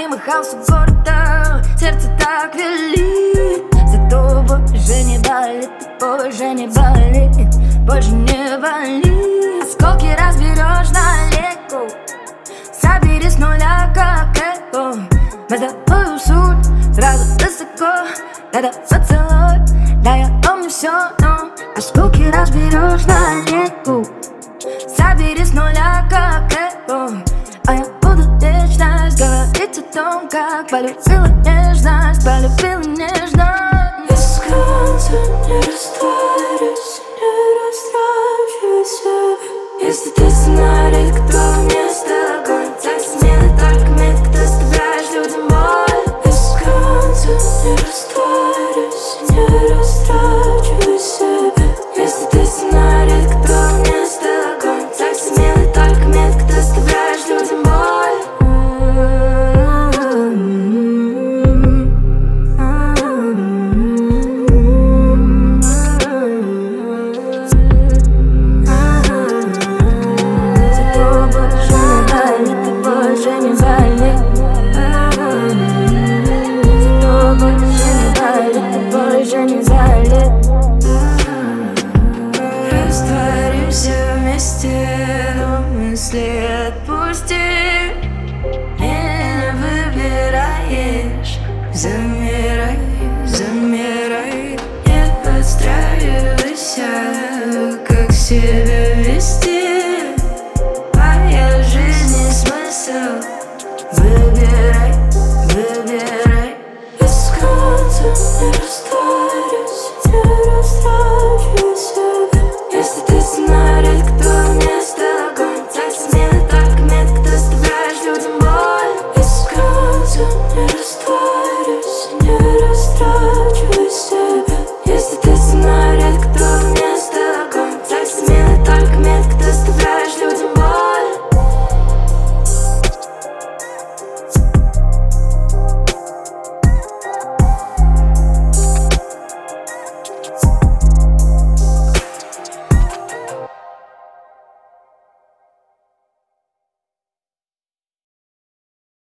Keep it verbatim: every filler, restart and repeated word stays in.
мимо хаоса города, сердце так велит. Зато больше не болит, больше не болит, больше не болит. Осколки разберешь на легко, собери с нуля как эго. Мы с тобой суть сразу высоко, тогда поцелуй, да я помню все, но осколки разберешь на легко, собери с нуля как эго. А я буду вечность говорить о том, как полюбила нежность, полюбила нежность. Без конца не растворюсь, не растрачивай себя. Если ты сценарий, кто вместо огонь, так смелый только метод, кто оставляешь людям боль. Без конца не растворюсь, не растрачивай себя. Если ты сценарий, кто вместо огонь, так смелый только метод, кто оставляешь людям боль. Растворимся вместе, но мысли отпусти. И не выбираешь.